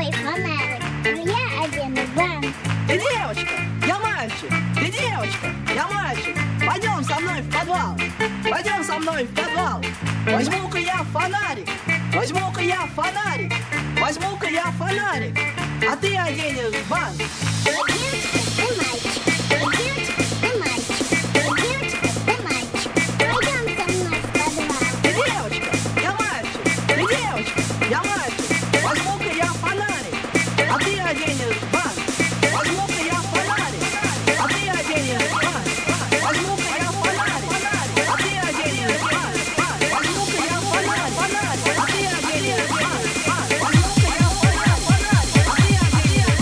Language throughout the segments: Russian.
собой фонарик, но я одену банк. Ты девочка, я мальчик, ты девочка, я мальчик. Пойдем со мной в подвал, пойдем со мной в подвал. Возьму-ка я фонарик, возьму-ка я фонарик, возьму-ка я фонарик, а ты оденешь банк. Я девочка, ты мальчик, я девочка, ты мальчик, я девочка, ты мальчик. Пойдем со мной в подвал. Ты девочка, я мальчик, ты девочка, я мальчик. Возьму-ка я фонарик, а ты оденешь банк. Возьму-ка я фонарик, а ты оденешь банк. Возьму-ка я фонарик, а ты оденешь банк. Возьму-ка я фонарик, а ты оденешь банк. Возьму-ка я фонарик, а ты оденешь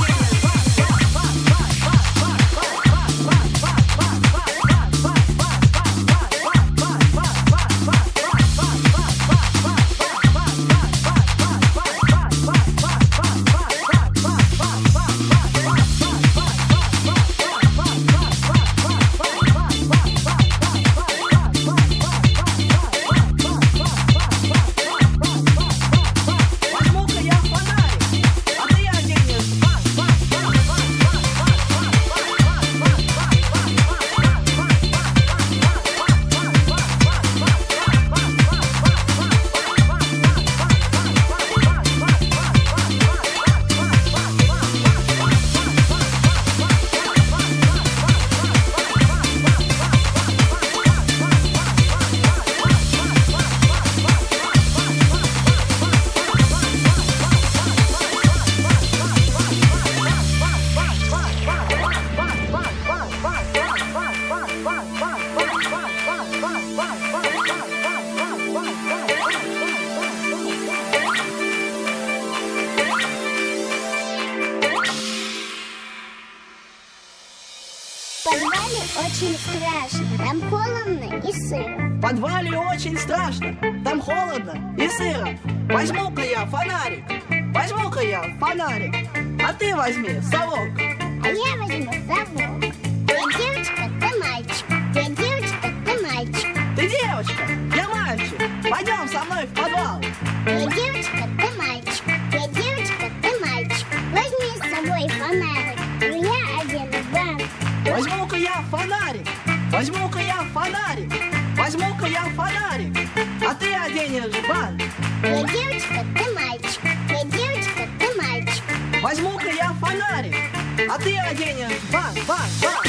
В подвале очень страшно, там холодно и сыро. В подвале очень страшно, там холодно и сыро. Возьму-ка я фонарик, возьму-ка я фонарик, а ты возьми совок. А я возьму совок. Я девочка, ты мальчик, я девочка, ты мальчик. Ты девочка, я мальчик, пойдем со мной в подвал. Я девочка, ты мальчик, я девочка, ты мальчик. Возьми с собой фонарик, но я одену банк. Возьму-ка я фонарик, возьму-ка я фонарик, возьму-ка я фонарик, а ты оденешь банк. Я девочка, ты мальчик, я девочка, ты мальчик. Возьму-ка я фонарик, а ты оденешь банк.